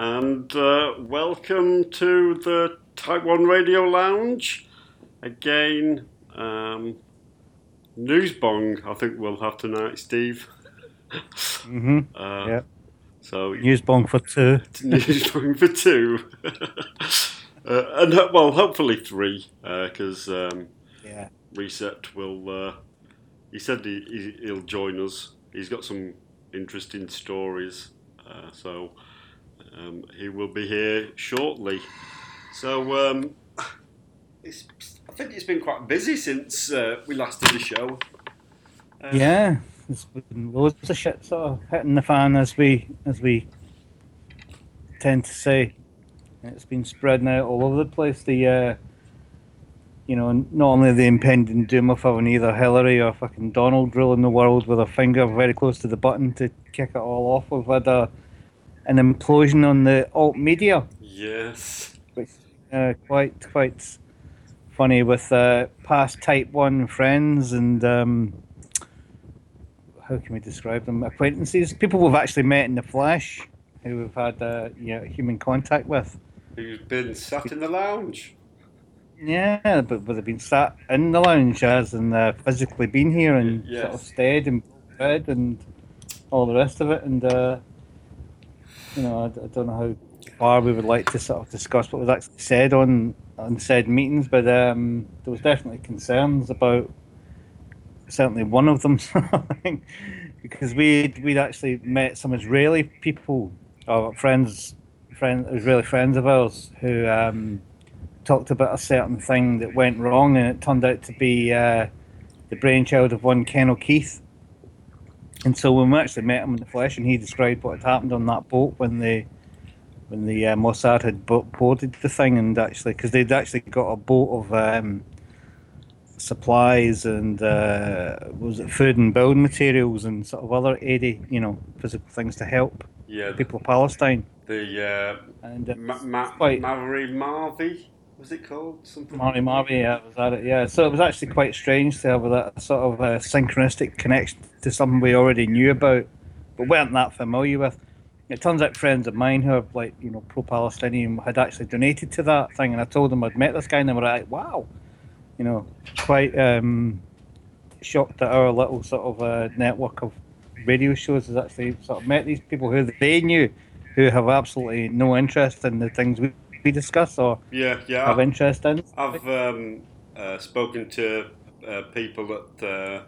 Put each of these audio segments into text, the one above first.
and welcome to the Type 1 Radio Lounge. Again, Newsbong, I think we'll have tonight, Steve. Yeah. So Newsbong for two. Newsbong for two. And hopefully three, because Yeah. Reset will. He said he'll join us. He's got some interesting stories, so he will be here shortly. So I think it's been quite busy since we last did the show. Yeah. There's been loads of shit sort of hitting the fan as we tend to say. It's been spreading out all over the place. The not only the impending doom of having either Hillary or fucking Donald ruling the world with a finger very close to the button to kick it all off. We've had an implosion on the alt media. Yes. Which quite funny with past Type 1 friends and how can we describe them? Acquaintances, people we've actually met in the flesh, who we've had human contact with. Who've been sat in the lounge. Yeah, but they've been sat in the lounge as and physically been here and Yes. sort of stayed and read and all the rest of it. And I don't know how far we would like to sort of discuss what was actually said on said meetings, but there was definitely concerns about certainly one of them, because we'd actually met some Israeli people or Israeli friends of ours who talked about a certain thing that went wrong, and it turned out to be the brainchild of one Ken O'Keefe. And so when we actually met him in the flesh, and he described what had happened on that boat when the Mossad had boarded the thing, and actually, because they'd actually got a boat of supplies and was it food and building materials and sort of other physical things to help people of Palestine. The and Mavri Marvi, was it called something? Marvi, yeah, was that it? Yeah. So it was actually quite strange to have that sort of synchronistic connection to something we already knew about, but weren't that familiar with. It turns out friends of mine who are pro-Palestinian had actually donated to that thing, and I told them I'd met this guy, and they were like, "Wow." Quite shocked that our little sort of network of radio shows has actually sort of met these people who they knew, who have absolutely no interest in the things we discuss or have interest in. I've spoken to people that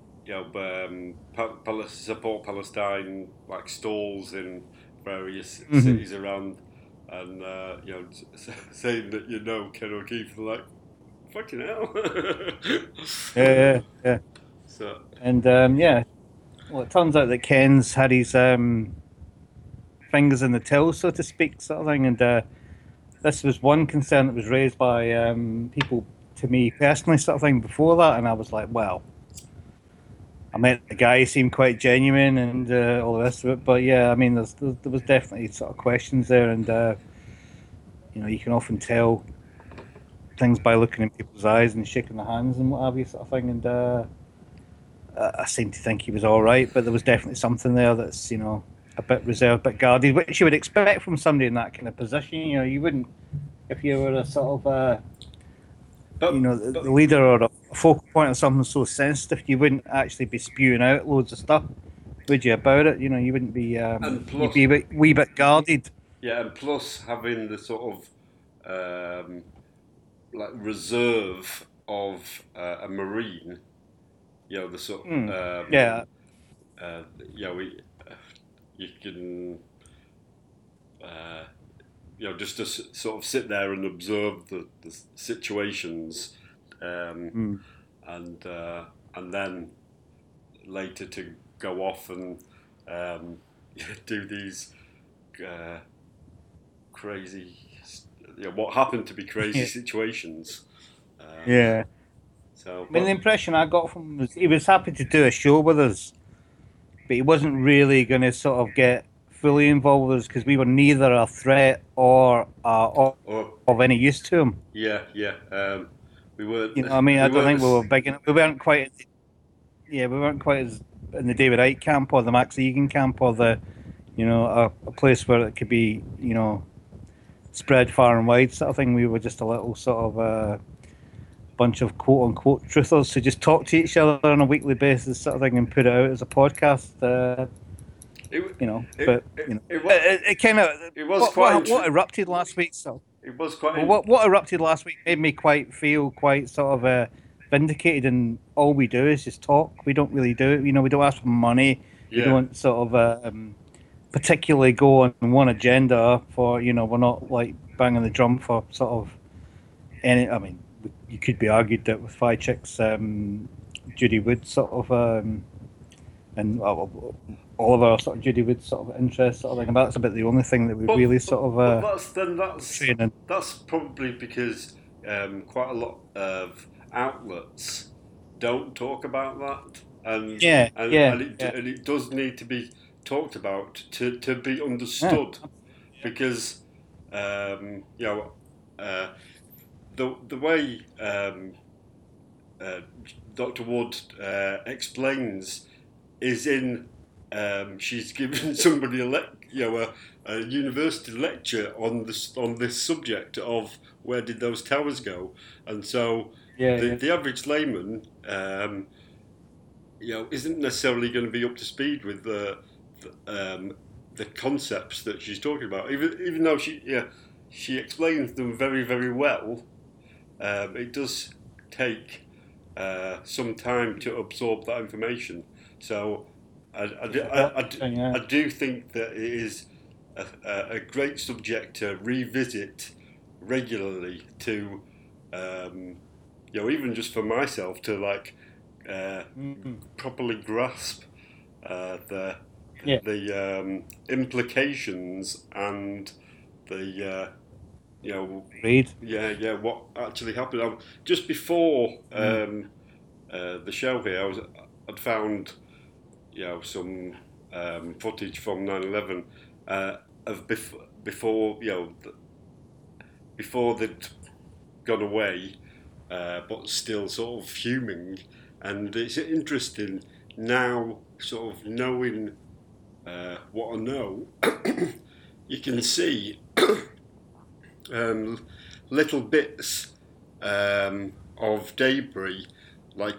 support Palestine, like stalls in various cities around, and saying that Ken O'Keefe, like, fucking hell. Yeah. So and well, it turns out that Ken's had his fingers in the till, so to speak, sort of thing. And this was one concern that was raised by people to me personally, sort of thing, before that, and I was like, well, I met the guy, he seemed quite genuine and all the rest of it. But yeah, I mean, there was definitely sort of questions there, and you can often tell things by looking in people's eyes and shaking their hands and what have you, sort of thing. And I seem to think he was all right, but there was definitely something there that's a bit reserved, a bit guarded, which you would expect from somebody in that kind of position. You wouldn't, if you were a sort of the leader or a focal point of something so sensitive, you wouldn't actually be spewing out loads of stuff, would you, about it? You wouldn't be. You'd be a wee bit guarded. Yeah, and plus having the sort of like reserve of a Marine, the sort of you can just to sort of sit there and observe the situations, and then later to go off and do these crazy, what happened to be crazy situations. So, the impression I got from him was he was happy to do a show with us, but he wasn't really going to sort of get fully involved with us because we were neither a threat or of any use to him. Yeah. We were. I don't think we were big enough. We weren't quite as in the David Icke camp or the Max Egan camp or the you know, a place where it could be, you know, spread far and wide sort of thing. We were just a little sort of bunch of quote unquote truthers who just talk to each other on a weekly basis sort of thing and put it out as a podcast. You know, but you know, it kind of what erupted last week. So it was quite. Well, what erupted last week made me feel quite sort of vindicated, and all we do is just talk. We don't really do it. You know, we don't ask for money. Yeah. We don't sort of particularly go on one agenda for, you know, we're not like banging the drum for sort of any. I mean, you could be argued that with Five Chicks, Judy Wood sort of, and all of our sort of Judy Wood sort of interests sort of thing. And that's about the only thing that we really sort of. That's probably because quite a lot of outlets don't talk about that, and it does need to be talked about to be understood, because you know, the way Dr. Wood explains is in she's given somebody a university lecture on this subject of where did those towers go, and so the average layman you know, isn't necessarily going to be up to speed with the concepts that she's talking about, even though she explains them very, very well. It does take some time to absorb that information. So I do think that it is a great subject to revisit regularly, to you know, even just for myself to like properly grasp the implications and the you know, what actually happened. Just before the show here, I'd found, you know, some footage from 9/11 of before, you know, before they'd gone away, but still sort of fuming, and it's interesting now, sort of knowing what I know. You can see little bits of debris, like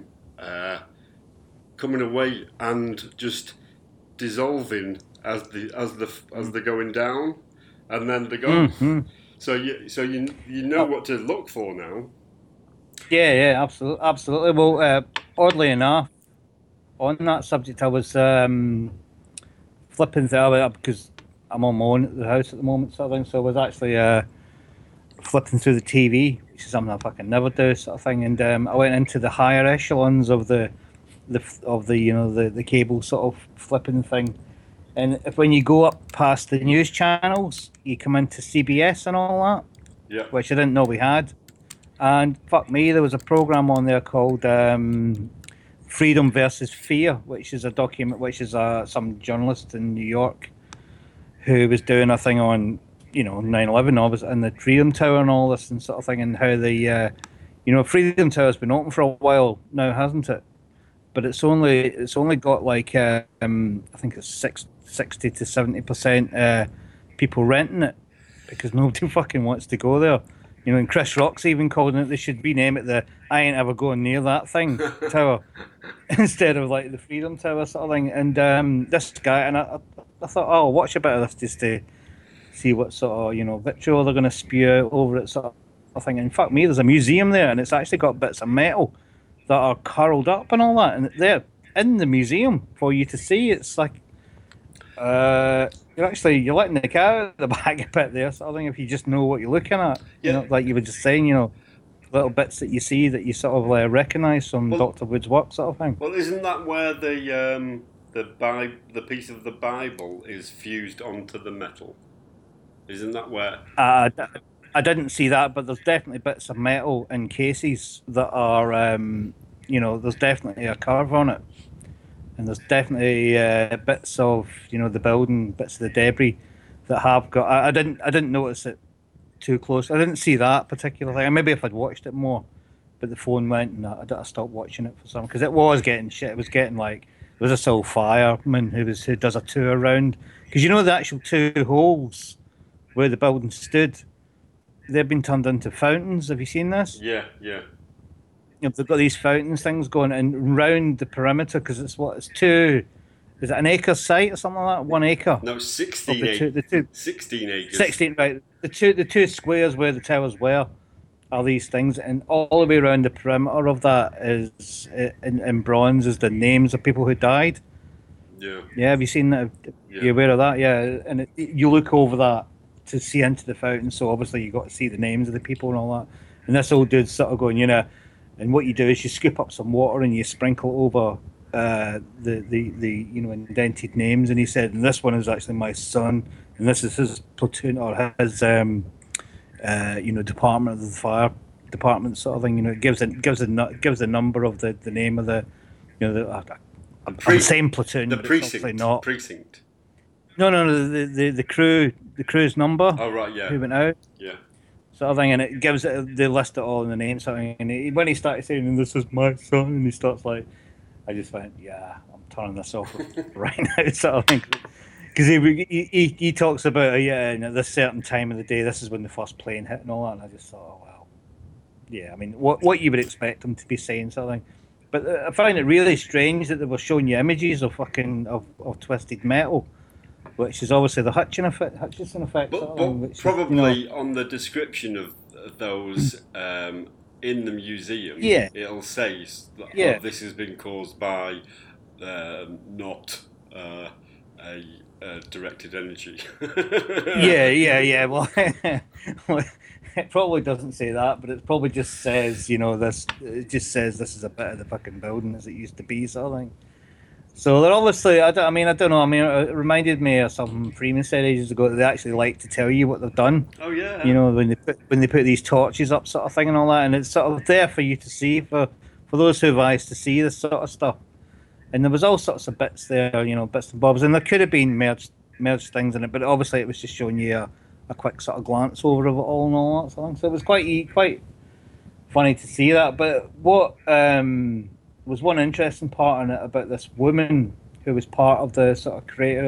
coming away and just dissolving as they're going down, and then they're gone. Mm-hmm. So you know what to look for now. Yeah, absolutely. Well, oddly enough, on that subject, I was flipping through it because I'm on my own at the house at the moment, sort of thing. So I was actually flipping through the TV, which is something I fucking never do, sort of thing. And I went into the higher echelons of the you know, the cable sort of flipping thing. And when you go up past the news channels, you come into CBS and all that, which I didn't know we had. And fuck me, there was a program on there called Freedom versus Fear, which is a document, which is some journalist in New York who was doing a thing on, you know, 9/11, obviously, and the Freedom Tower and all this and sort of thing, and how the, you know, Freedom Tower's been open for a while now, hasn't it? But it's only got like I think it's 60 to 70% people renting it, because nobody fucking wants to go there. You know, and Chris Rock's even called it, they should rename it the I ain't ever going near that thing tower instead of like the Freedom Tower sort of thing. And this guy, and I thought, oh, I'll watch a bit of this just to see what sort of, you know, vitriol they're going to spew out over it sort of thing. And fuck me, there's a museum there, and it's actually got bits of metal that are curled up and all that, and they're in the museum for you to see. It's like you're letting the cat out of the bag a bit there, sort of thing, if you just know what you're looking at. You know, like you were just saying, you know, little bits that you see that you sort of recognise from Dr. Wood's work, sort of thing. Well, isn't that where the piece of the Bible is fused onto the metal? Isn't that where? I didn't see that, but there's definitely bits of metal in cases that are, you know, there's definitely a curve on it. And there's definitely bits of, you know, the building, bits of the debris that have got. I didn't notice it too close. I didn't see that particular thing. Maybe if I'd watched it more, but the phone went and I stopped watching it for some, because it was getting shit. It was getting like was this old fireman who does a tour around, because you know the actual two holes where the building stood, they've been turned into fountains. Have you seen this? Yeah, yeah. You know, they've got these fountains things going and round the perimeter because it's two. Is it an acre site or something like that? 1 acre No, of 16 the two. The two 16 acres. 16, right? The two squares where the towers were are these things, and all the way around the perimeter of that is in bronze is the names of people who died. Yeah, Yeah, have you seen that? yeah, You aware of that? Yeah, and you look over that to see into the fountain, so obviously you got to see the names of the people and all that. And this old dude's sort of going, and what you do is you scoop up some water and you sprinkle over the indented names. And he said, and this one is actually my son, and this is his platoon or his department of the fire department sort of thing. You know, it gives the number of the name of the of the same platoon, the but it's obviously precinct. not. Precinct. No, the crew's number Oh right, yeah, who went out yeah. sort of thing, and it gives it they list it all in the name sort of thing. And when he started saying, "This is my son," and he starts like, I just went, "Yeah, I'm turning this off right now," sort of thing. Because he talks about and at this certain time of the day, this is when the first plane hit and all that, and I just thought, oh well, yeah. I mean, what you would expect him to be saying, sort of thing. But I find it really strange that they were showing you images of of Twisted Metal, which is obviously the Hutchison effect. But, Sort of but thing, which probably is, on the description of those in the museum, yeah, it'll say, yeah, this has been caused by not directed energy. yeah. Well, well, it probably doesn't say that, but it probably just says, this. It just says this is a bit of the fucking building as it used to be, sort of thing. So they're obviously, I don't know. I mean, it reminded me of something Freeman said ages ago that they actually like to tell you what they've done. Oh yeah. You know, when they put these torches up, sort of thing, and all that, and it's sort of there for you to see for those who have eyes to see this sort of stuff. And there was all sorts of bits there, bits and bobs, and there could have been merged things in it, but obviously it was just showing you a quick sort of glance over of it all and all that sort of thing. So it was quite funny to see that. But what was one interesting part in it about this woman who was part of the sort of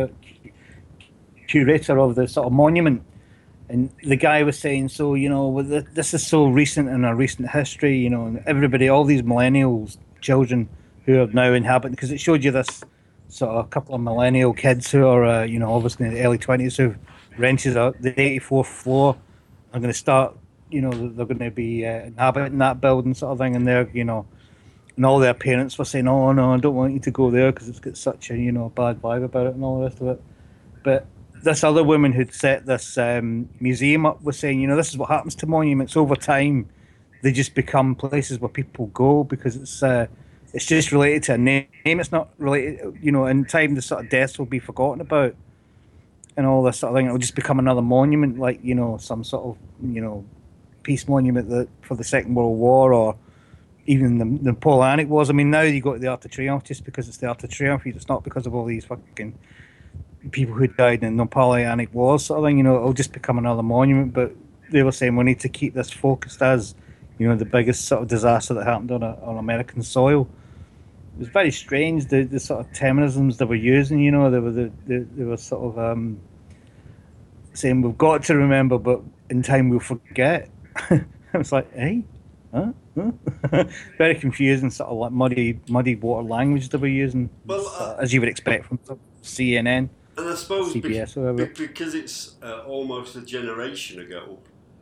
curator of the sort of monument, and the guy was saying, so this is so recent in our recent history, and everybody, all these millennials, children who are now inhabiting, because it showed you this sort of couple of millennial kids who are, obviously in the early 20s who've rented out the 84th floor, are going to start, they're going to be inhabiting that building sort of thing, and they're, and all their parents were saying, oh no, I don't want you to go there because it's got such a, bad vibe about it and all the rest of it. But this other woman who'd set this museum up was saying, this is what happens to monuments over time. They just become places where people go because it's just related to a name. It's not related, in time the sort of deaths will be forgotten about and all this sort of thing. It'll just become another monument, like, some sort of, peace monument that for the Second World War or even the Napoleonic Wars. I mean, now you go to the Arc de Triomphe just because it's the Arc de Triomphe. It's not because of all these fucking people who died in the Napoleonic Wars sort of thing. It'll just become another monument. But they were saying we need to keep this focused as, the biggest sort of disaster that happened on American soil. It was very strange the sort of terminisms they were using. They were sort of saying we've got to remember, but in time we'll forget. I was like, hey, huh? Very confusing, sort of like muddy water language they were using, Well, as you would expect from CNN, and I suppose CBS, because it's almost a generation ago,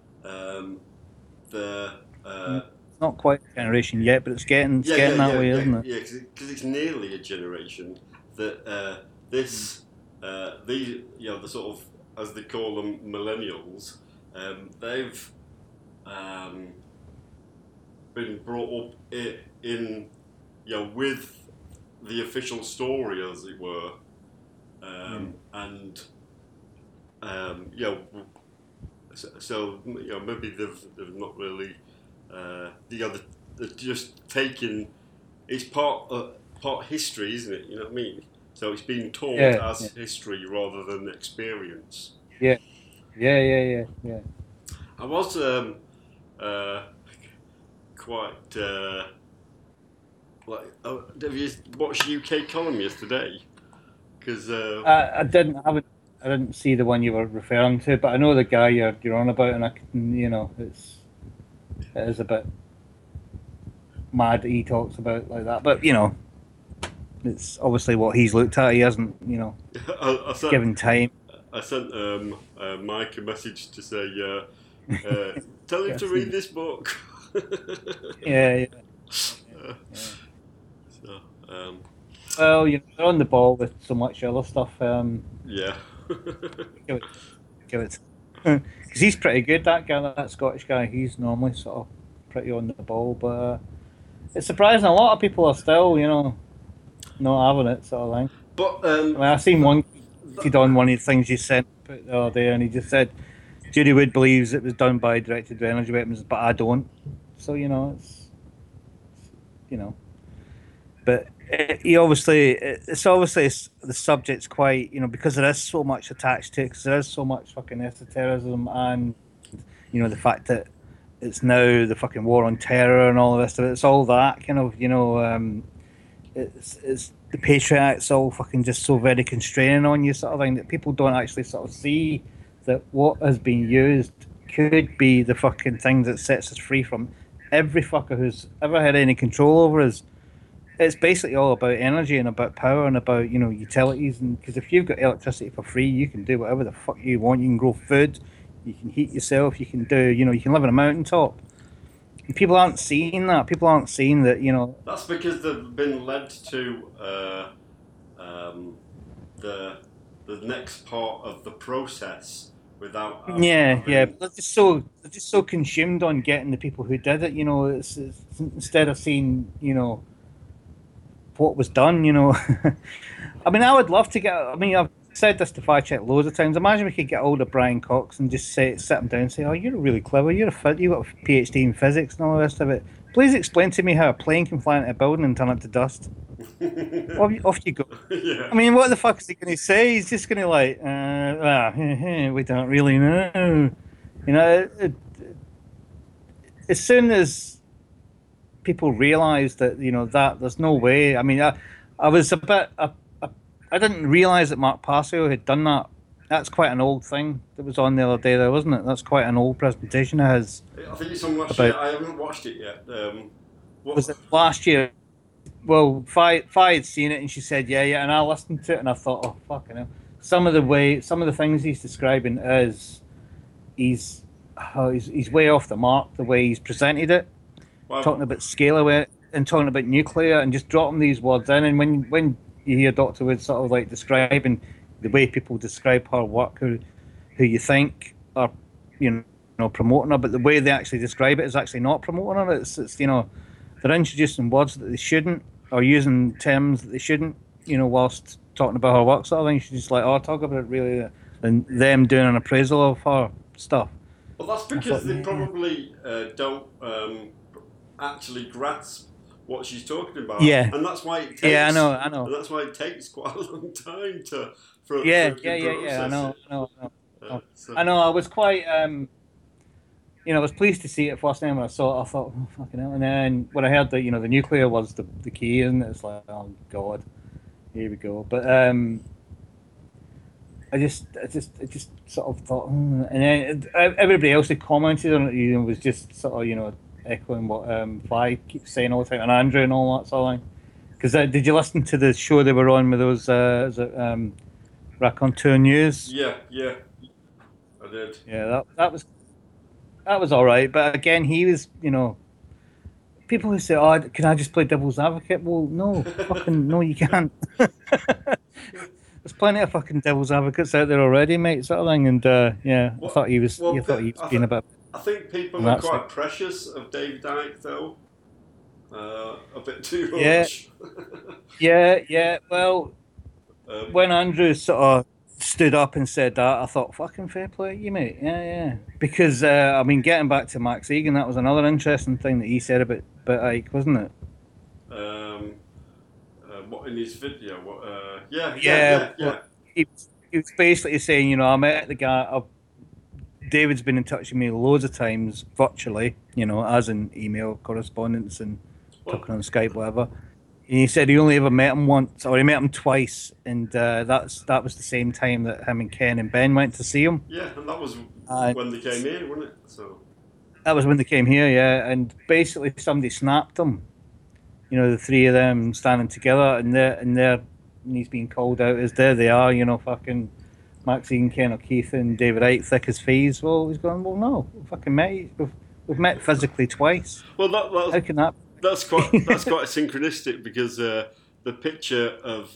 it's not quite a generation yet, but it's getting that way, isn't it? Yeah, because it's nearly a generation that these the sort of, as they call them, millennials, they've been brought up in with the official story, as it were, and so maybe they've not really they're just taking, it's part history, isn't it? You know what I mean? So it's being taught as history rather than experience. Yeah. I was quite Like, have you watched UK Column yesterday? Because I didn't see the one you were referring to, but I know the guy you're on about, and I can, it is a bit mad that he talks about like that. But it's obviously what he's looked at. He hasn't, I sent given time. I sent Mike a message to say, tell him to read this book. Yeah. Uh, so, Well, they're on the ball with so much other stuff. yeah. Give it, because he's pretty good. That guy, that Scottish guy, he's normally sort of pretty on the ball. But it's surprising a lot of people are still, not having it, sort of thing. But I seen one on one of the things you sent the other day, and he just said Judy Wood believes it was done by directed energy weapons, but I don't. So but it's obviously the subject's quite, because there is so much attached to it, because there is so much fucking esotericism, and the fact that it's now the fucking war on terror and all the rest of it. It's all that kind of, it's the Patriot all fucking just so very constraining on you, sort of thing, that people don't actually sort of see that what has been used could be the fucking thing that sets us free from every fucker who's ever had any control over us. It's basically all about energy and about power and about, utilities. And because if you've got electricity for free, you can do whatever the fuck you want. You can grow food, you can heat yourself, you can do, you can live on a mountaintop. And people aren't seeing that. People aren't seeing that, That's because they've been led to the next part of the process without. Yeah. But they're just so consumed on getting the people who did it. It's instead of seeing, what was done. I mean, I would love to get. I mean, I've said this to Fact Check loads of times. Imagine we could get hold of Brian Cox and just sit him down and say, "Oh, you're really clever. You've got a PhD in physics and all the rest of it. Please explain to me how a plane can fly into a building and turn it to dust." Off you go. Yeah. I mean, what the fuck is he going to say? He's just going to we don't really know. As soon as people realise that that there's no way. I mean, I was a bit. I didn't realise that Mark Passio had done that. That's quite an old thing that was on the other day, though, wasn't it? That's quite an old presentation of his. I think it's on last year. I haven't watched it yet. Was it last year? Well, Fi had seen it and she said, yeah, and I listened to it and I thought, oh, fucking hell. Some of the things he's describing is he's way off the mark the way he's presented it. Wow. Talking about scalar and talking about nuclear and just dropping these words in. And when you hear Dr. Wood sort of like describing the way people describe her work, who you think are promoting her, but the way they actually describe it is actually not promoting her. It's they're introducing words that they shouldn't, or using terms that they shouldn't, whilst talking about her work sort of thing. She's just like, oh, talk about it really, and them doing an appraisal of her stuff. Well, that's because they probably don't actually grasp what she's talking about. Yeah. And that's why it takes, I know. And that's why it takes quite a long time for Yeah, process I know. So. I know, I was quite, I was pleased to see it first time when I saw it. I thought, oh, fucking hell. And then when I heard that, the nuclear was the key, and it's like, oh, God, here we go. But I just sort of thought, and then everybody else who commented on it, was just sort of, echoing what Fly keeps saying all the time, and Andrew and all that sort of thing. Because did you listen to the show they were on with those, Raconteur News? Yeah, I did. Yeah, that was all right. But again, he was, people who say, "Oh, can I just play devil's advocate?" Well, no, fucking no, you can't. There's plenty of fucking devil's advocates out there already, mate, sort of thing. And I thought he was. You thought he was being a bit. I think people are quite precious of Dave Dyke, though. A bit too much. Yeah. Well, when Andrew sort of stood up and said that, I thought, fucking fair play to you, mate. Yeah. Because, getting back to Max Egan, that was another interesting thing that he said about Ike, wasn't it? What in his video? Yeah. He was basically saying, I met the guy. David's been in touch with me loads of times, virtually, as in email correspondence and talking on Skype, whatever. he said he only ever met him once, or he met him twice, and that was the same time that him and Ken and Ben went to see him. Yeah, and that was And when they came here, wasn't it? So that was when they came here, yeah. And basically, somebody snapped them. You know, the three of them standing together, and he's being called out as there they are. You know, fucking Maxine, Ken O'Keefe, and David Icke, thick as thieves. Well, he's going. Well, no, we fucking met. We've met physically twice. well, How can that? that's quite synchronistic because the picture of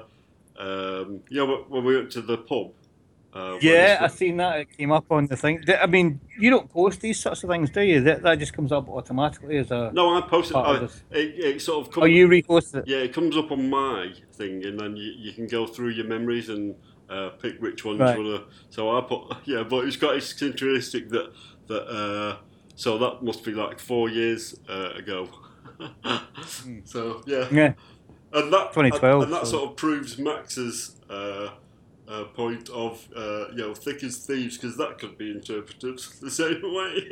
when we went to the pub. Yeah, I seen that. It came up on the thing. I mean, you don't post these sorts of things, do you? That just comes up automatically as a No, I posted. part of this. It sort of comes. Oh, you reposted it? Yeah, it comes up on my thing, and then you can go through your memories and pick which ones Right. you want to. So I put but it's interesting that so that must be like 4 years ago. So yeah, Yeah, and that 2012. and that So. sort of proves Max's point of thick as thieves, because that could be interpreted the same way.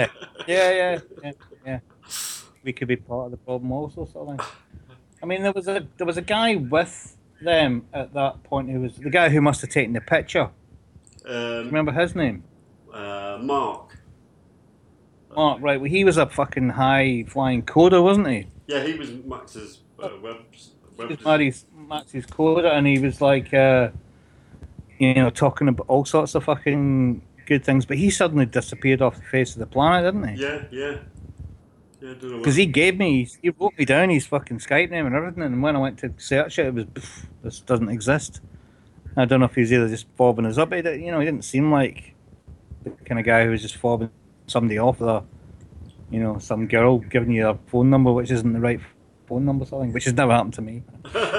Yeah. We could be part of the problem also, sort of thing. I mean, there was a guy with them at that point who was the guy who must have taken the picture. Remember his name? Mark. Mark, right? Well, he was a fucking high flying coder, wasn't he? Yeah, he was Max's web. He was Max's coder, and he was like, talking about all sorts of fucking good things. But he suddenly disappeared off the face of the planet, didn't he? Yeah. I don't know. Because he wrote me down his fucking Skype name and everything, and when I went to search it, it was, this doesn't exist. I don't know if he was either just fobbing us up. He didn't seem like the kind of guy who was just fobbing somebody off with some girl giving you a phone number which isn't the right phone number, something, which has never happened to me.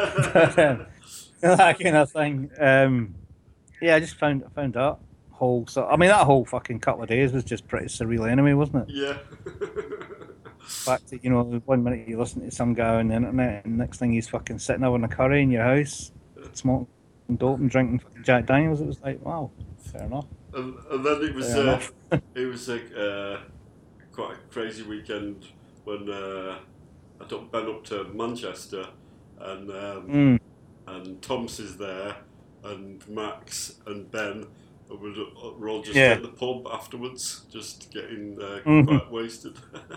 That kind of thing. I just found that whole. So I mean, that whole fucking couple of days was just pretty surreal anyway, wasn't it? Yeah. The fact that 1 minute you listen to some guy on the internet, and next thing he's fucking sitting over in a curry in your house, smoking dope and drinking fucking Jack Daniels. It was like, wow, fair enough. And then it was Fair enough. it was like quite a crazy weekend when I took Ben up to Manchester, and Tom's is there, and Max and Ben were all just at the pub afterwards, just getting quite wasted.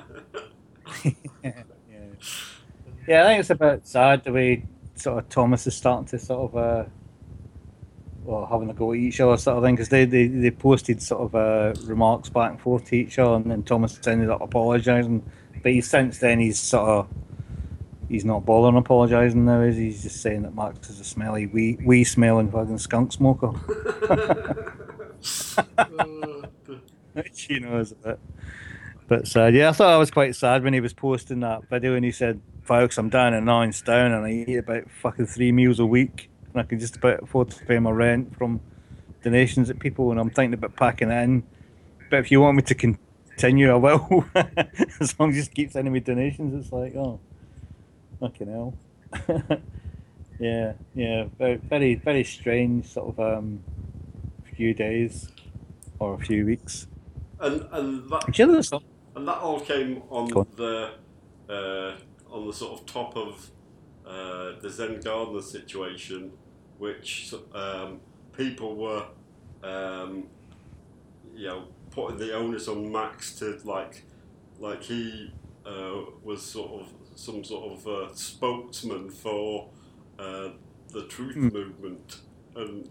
Yeah, I think it's a bit sad the way sort of Thomas is starting to sort of having a go at each other sort of thing, because they posted sort of remarks back and forth to each other, and then Thomas ended up apologising, but since then he's not bothering apologising now, is he? He's just saying that Max is a smelly wee smelling fucking skunk smoker. Which is a bit sad. Yeah, I thought I was quite sad when he was posting that video and he said, "Folks, I'm down in 9 stone and I eat about fucking 3 meals a week and I can just about afford to pay my rent from donations at people, and I'm thinking about packing it in. But if you want me to continue, I will. As long as you just keep sending me donations." It's like, oh, fucking hell. Yeah, very, very, very strange sort of few days or a few weeks. And that all came on the sort of top of the Zen Gardner situation, which people were putting the onus on Max to like he was sort of some sort of spokesman for the truth movement, and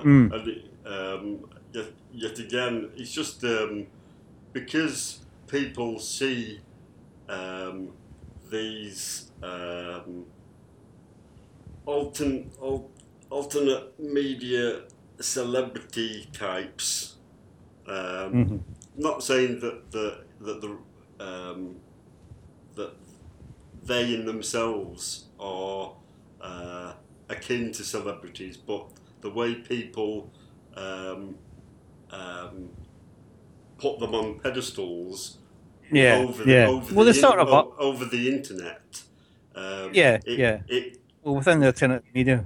yet again, it's just because people see these alternate media celebrity types. Not saying that that they in themselves are akin to celebrities, but the way people put them on pedestals over the internet. Within the alternative media,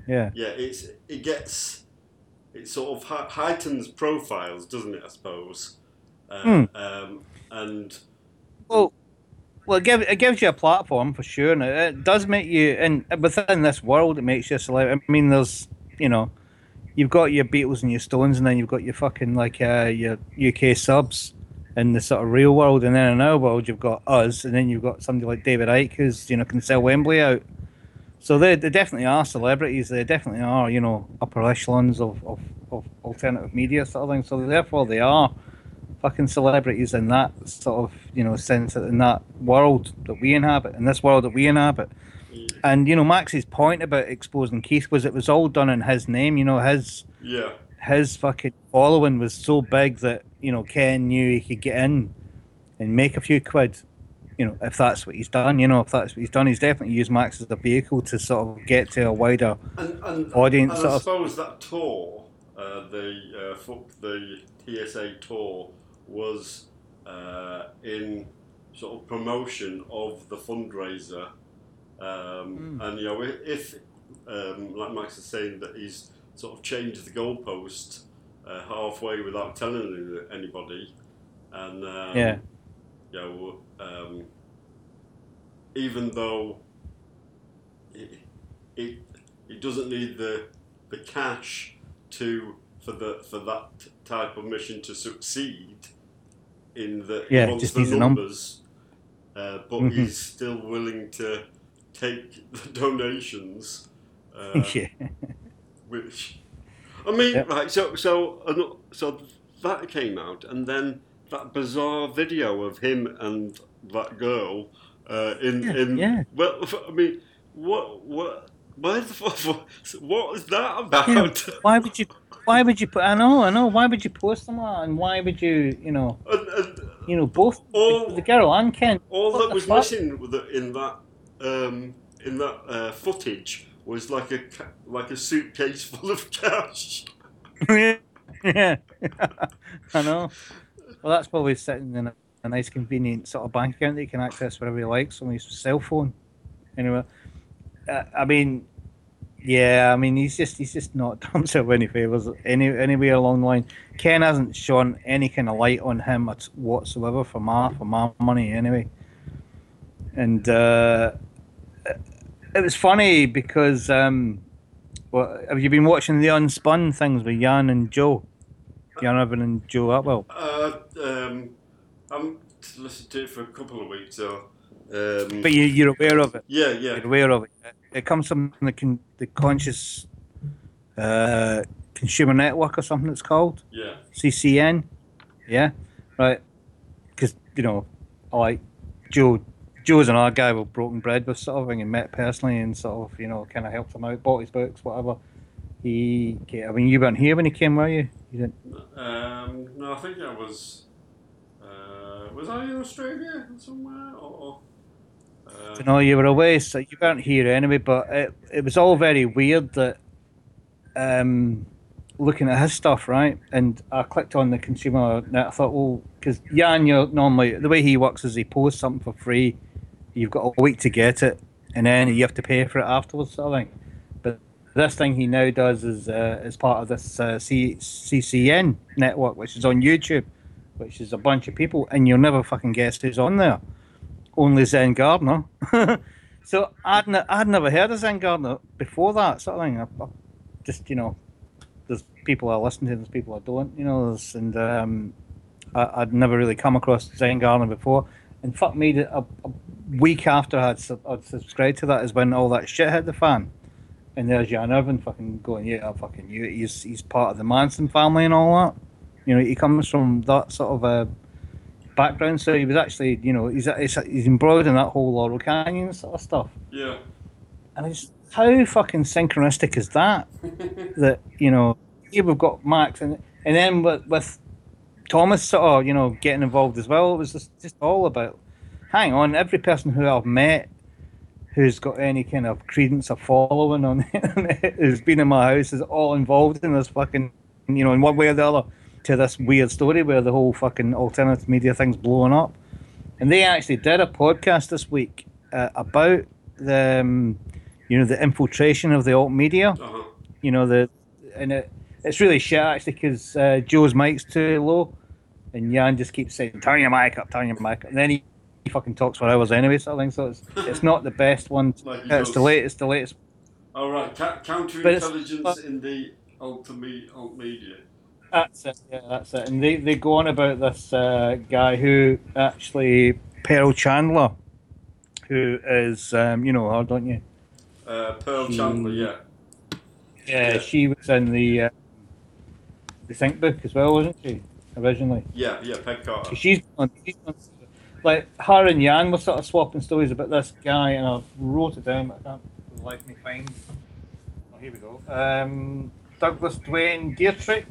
it sort of heightens profiles, doesn't it? I suppose. And well, Well, it gives you a platform for sure, and it does make you, and within this world, it makes you a celebrity. I mean, there's, you know, you've got your Beatles and your Stones, and then you've got your fucking like your UK subs in the sort of real world, and then in our world, you've got us, and then you've got somebody like David Icke who's can sell Wembley out. So they definitely are celebrities. They definitely are upper echelons of alternative media sort of thing. So therefore, they are fucking celebrities in that sort of sense, in that world that we inhabit, in this world that we inhabit. And Max's point about exposing Keith was it was all done in his name. His fucking following was so big that Ken knew he could get in and make a few quid. If that's what he's done, he's definitely used Max as a vehicle to sort of get to a wider audience. And I suppose that tour, the TSA tour, was in sort of promotion of the fundraiser. And if like Max is saying that he's sort of changed the goalpost halfway without telling anybody, and even though it doesn't need the cash for that type of mission to succeed in the numbers, but he's still willing to take the donations, which I mean, right? So that came out, and then that bizarre video of him and that girl Well, I mean, what is that about? Yeah. Why would you put? I know. Why would you post them all? And why would you, both the girl and Ken? All that was missing in that footage was like a suitcase full of cash. Yeah, I know. Well, that's probably sitting in a nice, convenient sort of bank account that you can access wherever you like on his cell phone. Anyway, he's just not done himself any favors anywhere along the line. Ken hasn't shone any kind of light on him whatsoever for my money anyway. And it was funny because have you been watching the Unspun things with Jan and Joe? Jan Irvin and Joe Atwell? I'm listened to it for a couple of weeks, so. But you're aware of it. Yeah. You're aware of it. It comes from the Conscious Consumer Network or something it's called. Yeah. CCN. Yeah. Right. Because I like Joe. Joe's another guy we've broken bread with sort of thing and met personally and sort of kind of helped him out, bought his books, whatever. You weren't here when he came, were you? You didn't. No, I think I was. Was I in Australia somewhere or? No, you were away, so you weren't here anyway. But it was all very weird that looking at his stuff, right? And I clicked on the consumer net. I thought, well, because Jan, normally the way he works is he posts something for free. You've got a week to get it, and then you have to pay for it afterwards, sort of thing. But this thing he now does is as part of this CCN network, which is on YouTube, which is a bunch of people, and you'll never fucking guess who's on there. Only Zen Gardner. So I'd never heard of Zen Gardner before that sort of thing. I just there's people I listen to, there's people I don't, and I'd never really come across Zen Gardner before. And fuck me, a week after I'd subscribed to that is when all that shit hit the fan. And there's Jan Irvin fucking going, yeah, I fucking knew it. He's part of the Manson family and all that. He comes from that sort of a background, so he was actually, he's embroidered in that whole Laurel Canyon sort of stuff. Yeah. And it's how fucking synchronistic is that? That here we've got Max, and then with Thomas sort of getting involved as well. It was just all about, hang on, every person who I've met who's got any kind of credence or following on who's been in my house is all involved in this fucking, in one way or the other, to this weird story where the whole fucking alternative media thing's blowing up. And they actually did a podcast this week about the the infiltration of the alt media. Uh-huh. It's really shit actually because Joe's mic's too low, and Jan just keeps saying, "Turn your mic up," and then fucking talks for hours anyway, sort of thing. So it's not the best one. Like he It's does. the latest. All right, But counterintelligence in the alt media. that's it. Yeah, that's it. And they go on about this guy who actually Pearl Chandler, who is you know her, don't you? Pearl Chandler, yeah. Yeah, she was in the Think Book as well, wasn't she? Originally. Yeah, Peg Carter. She's on, like her and Yan were sort of swapping stories about this guy, and I wrote it down, but I can't like me find. Oh, here we go. Douglas Dwayne Dietrich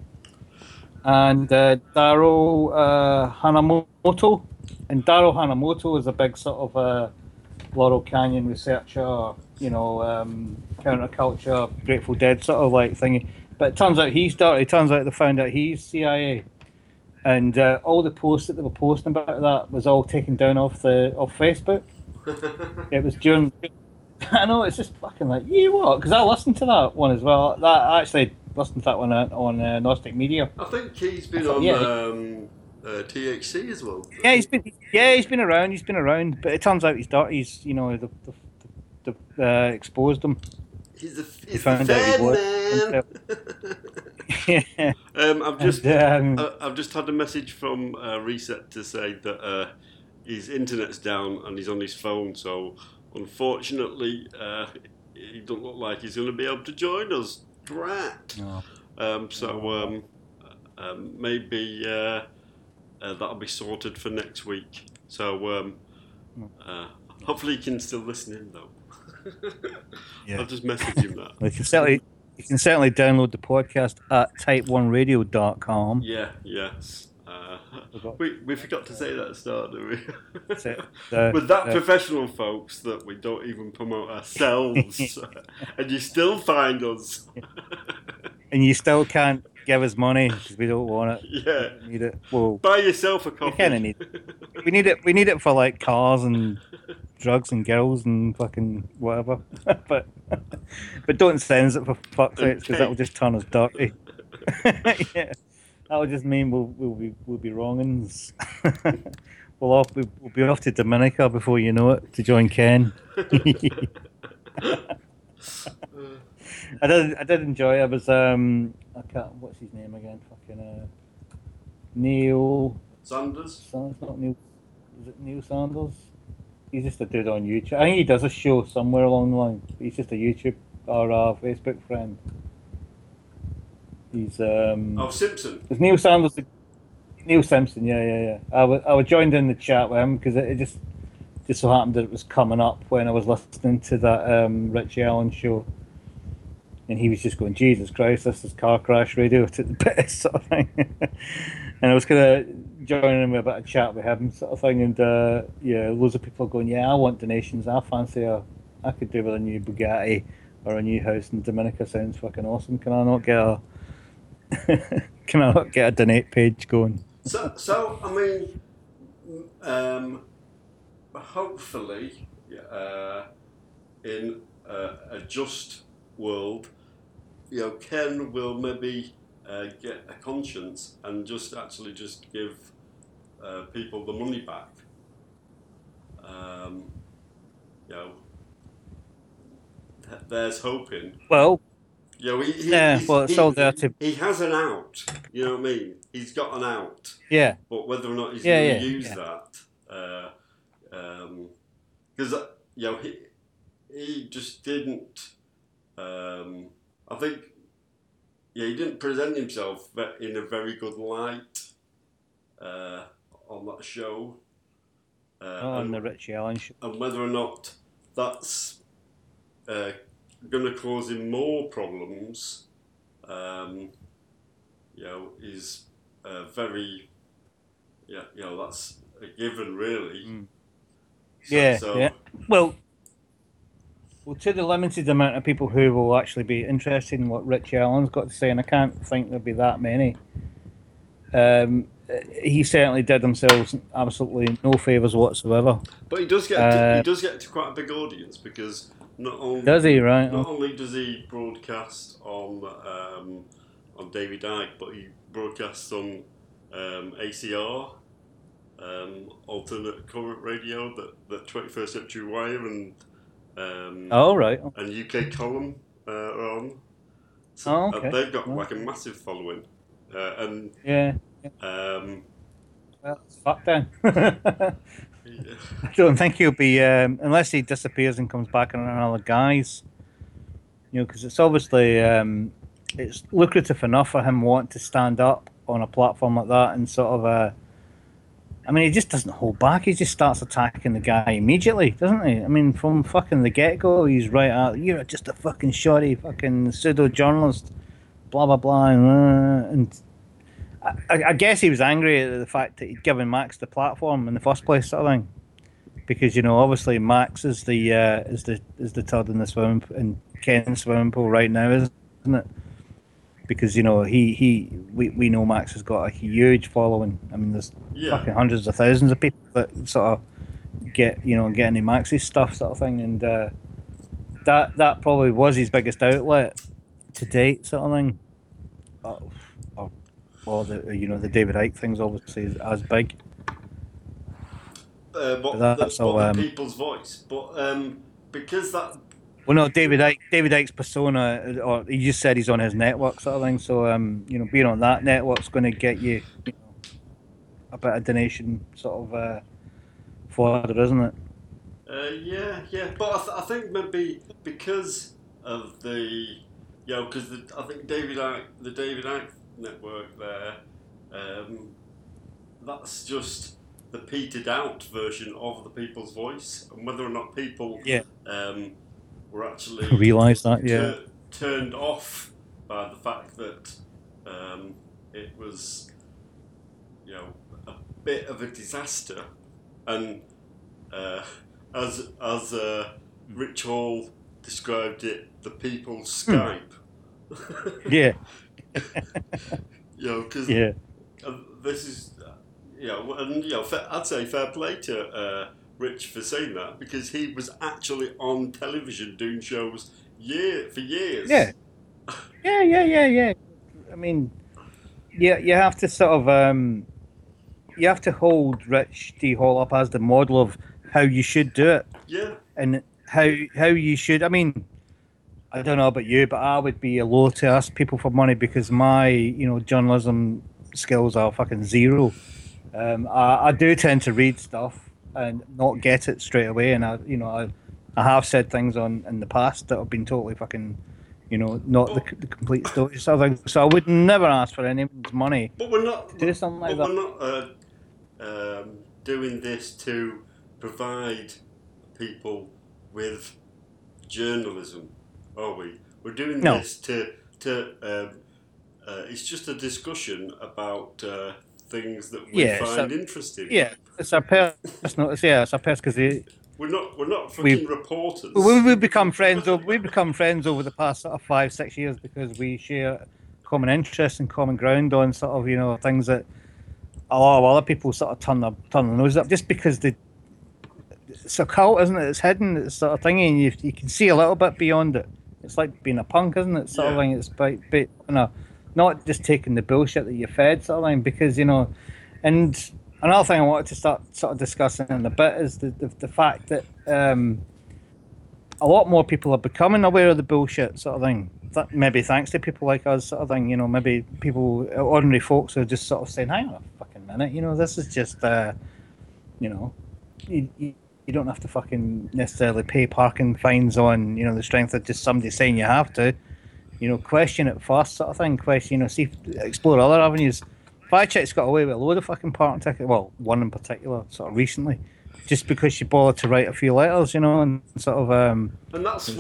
and Daryl Hanamoto. And Daryl Hanamoto is a big sort of Laurel Canyon researcher, you know, counterculture, Grateful Dead sort of like thingy. But it turns out they found out he's CIA. And all the posts that they were posting about that was all taken down off Facebook. It was during. I know, it's just fucking like, you what? Because I listened to that one as well. I actually listened to that one on Gnostic Media. I think he's been on THC as well. Yeah, he's been around. He's been around, but it turns out he's you know the exposed him. He's the Fed man. Yeah. I've just had a message from Reset to say that his internet's down and he's on his phone, so unfortunately he doesn't look like he's going to be able to join us. Drat. No. Maybe that'll be sorted for next week. So hopefully he can still listen in though. Yeah. I'll just message him that. You can certainly download the podcast at type1radio.com. Yeah, yes. We forgot to say that at the start, didn't we? With that professional, folks, that we don't even promote ourselves, and you still find us. And you still can't give us money because we don't want it. Yeah. We need it. Well, buy yourself a coffee. We kind of need it. We need it for like cars and drugs and girls and fucking whatever. but don't send it for fuck's sake because that'll just turn us dirty. Yeah. That'll just mean we'll be wrongins. we'll be off to Dominica before you know it to join Ken. I did enjoy it. I was I can't, what's his name again? Fucking Neil Sanders. It's not Neil. Is it Neil Sanders? He's just a dude on YouTube. I think he does a show somewhere along the line. He's just a YouTube or a Facebook friend. He's Simpson. Is Neil Sanders? Neil Simpson. Yeah. I was joined in the chat with him because it just so happened that it was coming up when I was listening to that Richie Allen show. And he was just going, Jesus Christ, this is car crash radio to the best sort of thing. And I was kind of joining in with a bit of chat with him sort of thing. And loads of people are going, yeah, I want donations. I fancy I could do with a new Bugatti or a new house in Dominica. Sounds fucking awesome. Can I not get a donate page going? So I mean, hopefully, in a just world, Ken will maybe get a conscience and just give people the money back. There's hoping. Well, it's all there to. He has an out. You know what I mean? He's got an out. Yeah. But whether or not he's going to use that, because he just didn't. I think, he didn't present himself in a very good light on that show. On the Richie Allen show. And whether or not that's going to cause him more problems, is very, that's a given, really. Yeah. Well, to the limited amount of people who will actually be interested in what Richie Allen's got to say, and I can't think there'll be that many, he certainly did himself absolutely no favours whatsoever. But he does get to quite a big audience because not only does he, right? Not only does he broadcast on David Icke, but he broadcasts on ACR, alternate current radio that 21st Century Wire Oh, right. and UK Column are on. So, Oh, okay. they've got Well, like a massive following, and yeah. um, Well, it's fucked then. yeah, I don't think he'll be, unless he disappears and comes back in another guise. Because it's obviously it's lucrative enough for him wanting to stand up on a platform like that and sort of. I mean, he just doesn't hold back. He just starts attacking the guy immediately, doesn't he? I mean, from fucking the get go, he's right at you're just a fucking shoddy fucking pseudo journalist, blah blah blah, and I guess he was angry at the fact that he'd given Max the platform in the first place, sort of thing. Because obviously Max is the turd in the in Ken's swimming pool right now, isn't it? Because we know Max has got a huge following. I mean, there's fucking hundreds of thousands of people that sort of get into Max's stuff, sort of thing, and that probably was his biggest outlet to date, sort of thing. Or the David Icke thing's obviously as big. The People's Voice, but because that. Well, no, David Icke's persona, or he just said he's on his network, sort of thing. So, being on that network's going to get you, a bit of donation, sort of, fodder, isn't it? Yeah, but I think maybe because of because I think the David Icke network there, that's just the petered out version of the People's Voice, and whether or not people were actually realise that turned off by the fact that it was a bit of a disaster, and as Rich Hall described it, the people's Skype. Yeah. Because this is I'd say fair play to Rich for saying that, because he was actually on television doing shows for years. Yeah. I mean, you have to sort of you have to hold Rich D. Hall up as the model of how you should do it. Yeah. And how you should. I mean, I don't know about you, but I would be loath to ask people for money because my journalism skills are fucking zero. I do tend to read stuff and not get it straight away, and I have said things in the past that have been totally fucking, not the complete story. So I would never ask for anyone's money. But we're not to do something like that. We're not doing this to provide people with journalism, are we? We're doing this to it's just a discussion about things that we find interesting. Yeah, it's our personal. It's our personal because we're not fucking reporters. We've become friends over the past sort of 5-6 years because we share common interests and common ground on sort of things that a lot of other people sort of turn their nose up just because it's a cult, isn't it? It's hidden, it's sort of thing, and you can see a little bit beyond it. It's like being a punk, isn't it? Sort of thing. It's not just taking the bullshit that you're fed, sort of thing. Because and another thing I wanted to start sort of discussing in a bit is the fact that a lot more people are becoming aware of the bullshit, sort of thing. Maybe thanks to people like us, sort of thing. Maybe people, ordinary folks, are just sort of saying, "Hang on a fucking minute, this is just You don't have to fucking necessarily pay parking fines on, the strength of just somebody saying you have to. Question it first, sort of thing. Explore other avenues. Firecheck's got away with a load of fucking parking tickets. Well, one in particular, sort of recently, just because she bothered to write a few letters, and sort of. And that's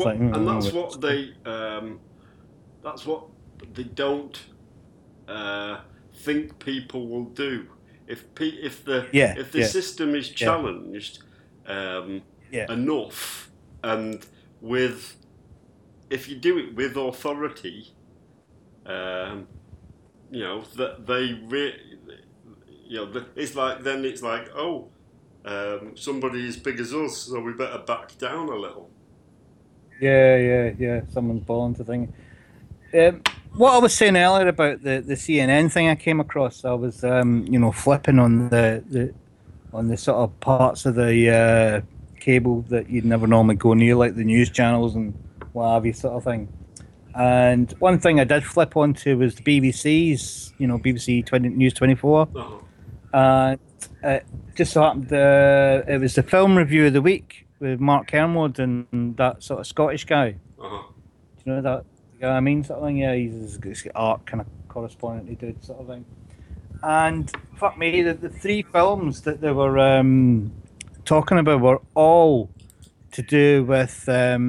what they don't think people will do. If the system is challenged. Enough, and if you do it with authority, that it's like somebody as big as us, so we better back down a little. Yeah. Someone's born to think. What I was saying earlier about the CNN thing I came across, I was flipping on the on the sort of parts of the cable that you'd never normally go near, like the news channels and what have you, sort of thing. And one thing I did flip onto was the BBC's, BBC 20, News 24. Uh-huh. And it just so happened it was the film review of the week with Mark Kermode and that sort of Scottish guy. Uh-huh. Do you know that guy I mean? Sort of thing. Yeah, he's art kind of correspondent he did, sort of thing. And fuck me, the three films that they were talking about were all to do with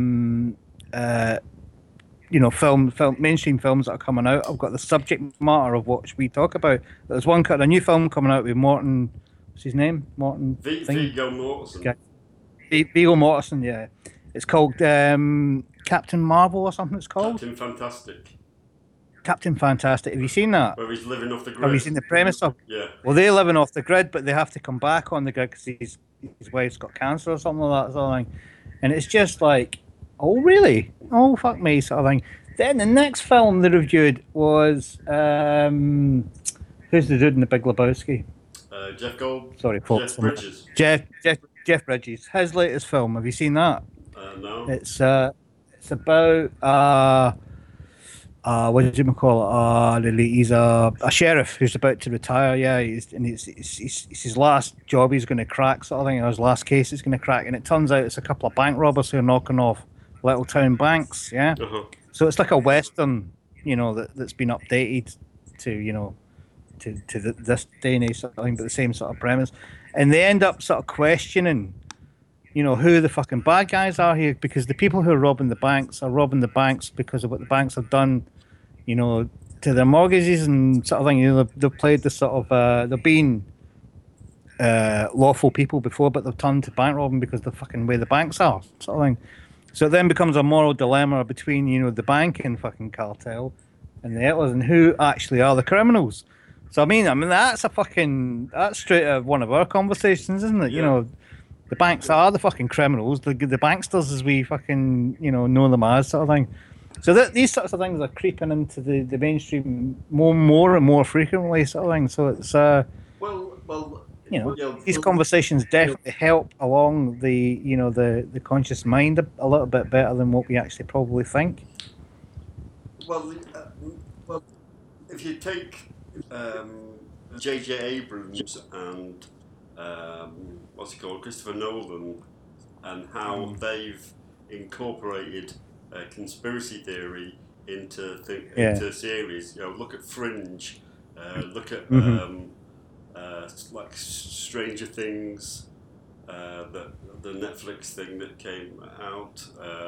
film mainstream films that are coming out. I've got the subject matter of what we talk about. There's a new film coming out with Morton. What's his name? Morton. Viggo Mortensen. Viggo Mortensen. Yeah, it's called Captain Marvel or something. It's called Captain Fantastic. Captain Fantastic. Have you seen that? Where he's living off the grid. Have you seen the premise of? Yeah. Well, they're living off the grid, but they have to come back on the grid because his wife's got cancer or something like that. Sort of thing. And it's just like, oh really? Oh fuck me, sort of thing. Then the next film they reviewed was who's the dude in the Big Lebowski? Jeff Gold. Sorry, folks. Jeff Bridges. Jeff Bridges. His latest film. Have you seen that? No. It's about what did you call it? He's a sheriff who's about to retire. Yeah, it's his last job. He's going to crack, sort of thing. Or his last case is going to crack, and it turns out it's a couple of bank robbers who are knocking off little town banks. Yeah, so it's like a western, that's been updated to this day and age, sort of thing, but the same sort of premise. And they end up sort of questioning, who the fucking bad guys are here, because the people who are robbing the banks are robbing the banks because of what the banks have done, to their mortgages and sort of thing. They've played the sort of, they've been lawful people before, but they've turned to bank robbing because of the fucking way the banks are, sort of thing. So it then becomes a moral dilemma between, the banking fucking cartel and the Hitlers, and who actually are the criminals. So I mean that's straight out of one of our conversations, isn't it? Yeah. The banks are the fucking criminals. The banksters, as we fucking know them as, sort of thing. So these sorts of things are creeping into the mainstream more and more frequently, sort of thing. So it's these conversations definitely help along the conscious mind a little bit better than what we actually probably think. Well, if you take J.J. Abrams and what's he called, Christopher Nolan, and how they've incorporated conspiracy theory into series. Look at Fringe. Look at like Stranger Things, the Netflix thing that came out.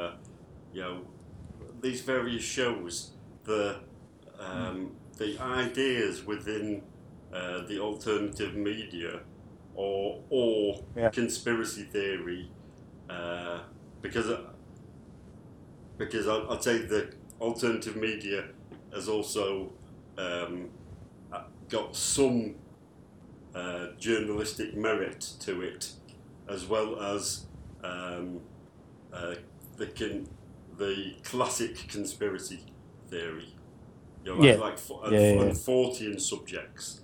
These various shows, the ideas within the alternative media or conspiracy theory, because I'd say the alternative media has also got some journalistic merit to it, as well as the classic conspiracy theory, like Fortean subjects.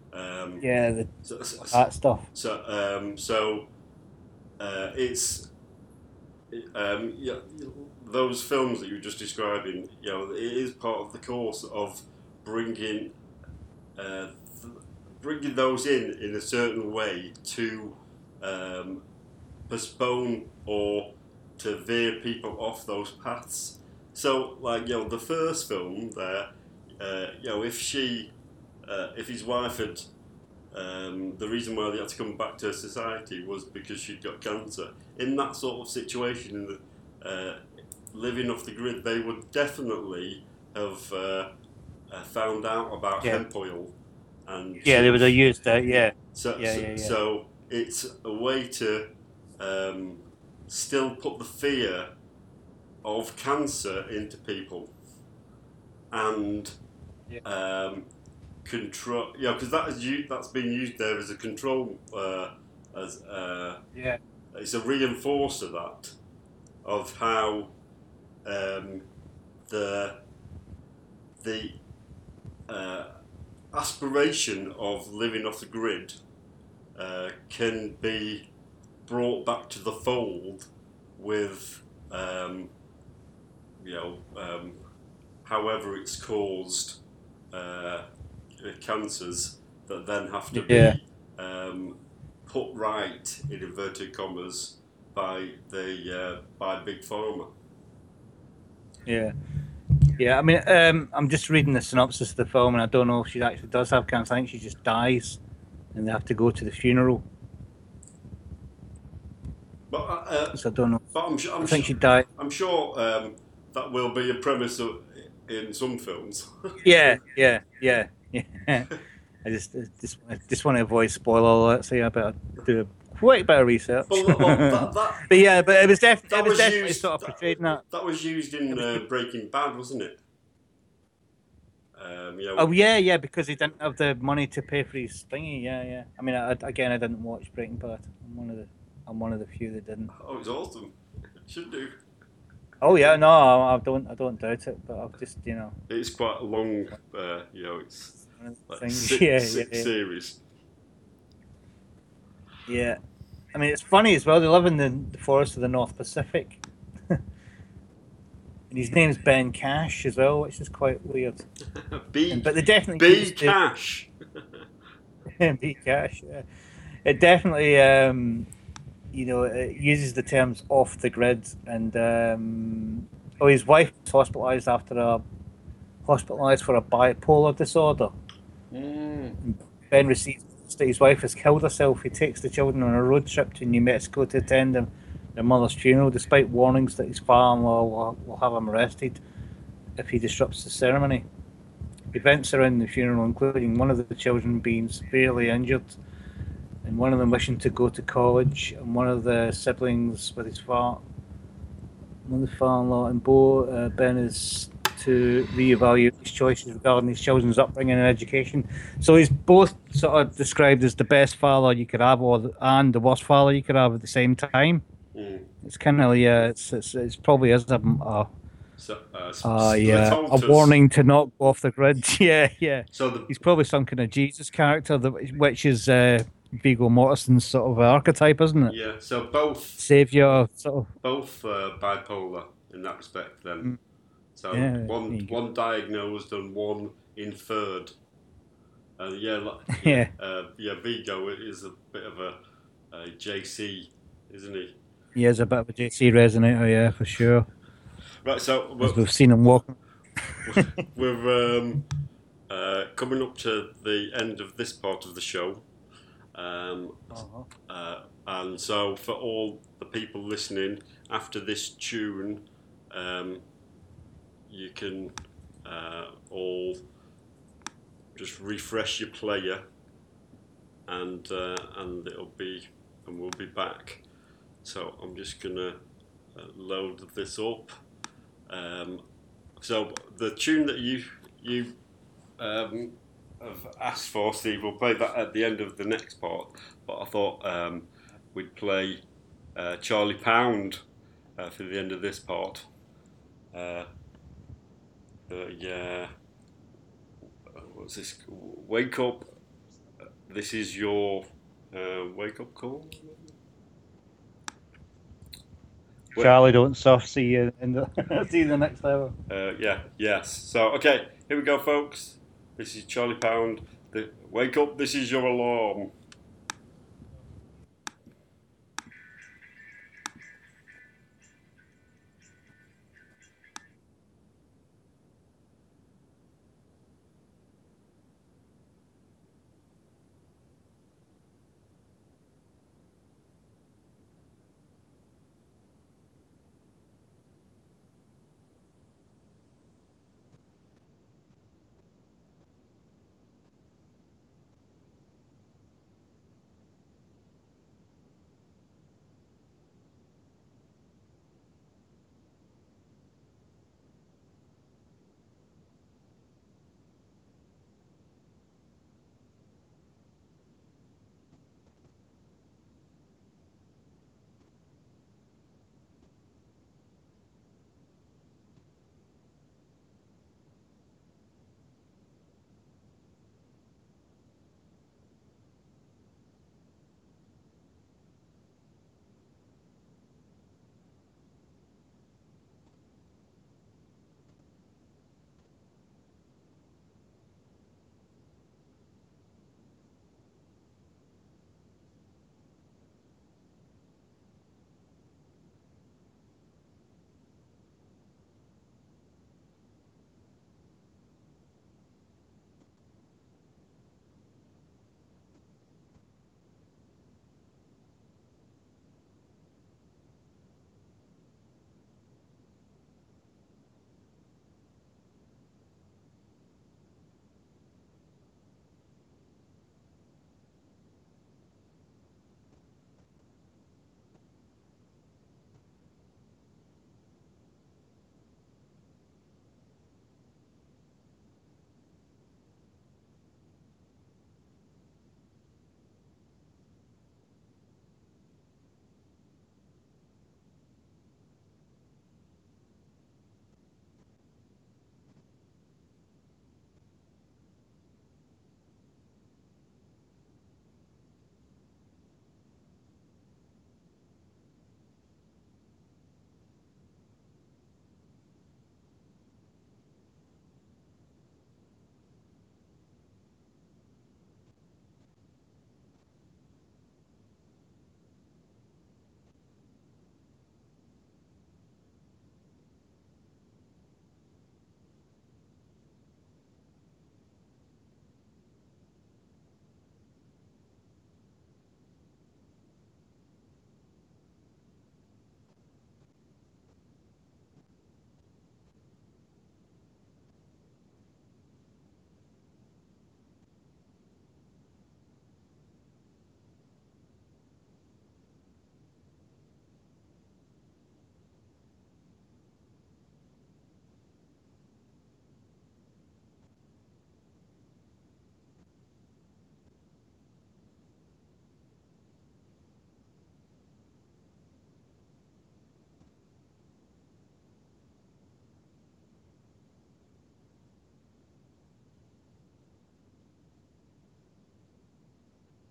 That stuff. So it's those films that you were just describing. It is part of the course of bringing those in a certain way to postpone or to veer people off those paths. So, the first film there, if his wife had, the reason why they had to come back to society was because she'd got cancer. In that sort of situation, living off the grid, they would definitely have found out about hemp oil. And they would have used that, So it's a way to still put the fear of cancer into people and control. Because that's been used there as a control. It's a reinforcer of how the aspiration of living off the grid can be brought back to the fold with, however it's caused cancers that then have to be put right, in inverted commas, by Big Pharma. Yeah. Yeah, I mean, I'm just reading the synopsis of the film, and I don't know if she actually does have cancer. I think she just dies, and they have to go to the funeral. But So I don't know. But I think she died. I'm sure that will be a premise in some films. Yeah. I just want to avoid spoiler alerts, so I better do quite a bit of research. But but it was definitely sort of portrayed in that. That was used in Breaking Bad, wasn't it? Oh yeah, because he didn't have the money to pay for his thingy. Yeah. I mean, I didn't watch Breaking Bad. I'm one of the few that didn't. Oh, it's awesome. Should do. Oh yeah, no, I don't doubt it, but I've just It's quite a long, it's like six series. Yeah, I mean it's funny as well. They live in the forest of the North Pacific, and his name's Ben Cash as well, which is quite weird. But they definitely Cash. B Cash. Yeah. It definitely it uses the terms off the grid, and his wife was hospitalised for a bipolar disorder. Ben receives that his wife has killed herself. He takes the children on a road trip to New Mexico to attend their mother's funeral, despite warnings that his father-in-law will have him arrested if he disrupts the ceremony. Events around the funeral, including one of the children being severely injured, and one of them wishing to go to college, and one of the siblings with his father-in-law, and Ben is to reevaluate his choices regarding his children's upbringing and education. So he's both sort of described as the best father you could have, and the worst father you could have at the same time. It's kind of it's probably is a warning to not go off the grid. Yeah. So he's probably some kind of Jesus character, which is Viggo Mortensen's sort of archetype, isn't it? Yeah. So both savior, sort of both bipolar in that respect. Then, so one diagnosed and one inferred. Viggo is a bit of a JC, isn't he? He is a bit of a JC resonator, yeah, for sure. Right, so we've seen him walking. We're coming up to the end of this part of the show, and so for all the people listening, after this tune, you can all just refresh your player, and we'll be back. So I'm just gonna load this up. So the tune that you have asked for, Steve, we'll play that at the end of the next part. But I thought we'd play Charlie Pound for the end of this part. What's this? Wake up! This is your wake-up call. Charlie, don't soft. See you in the next level. Yes. So, okay, here we go, folks. This is Charlie Pound. Wake up! This is your alarm.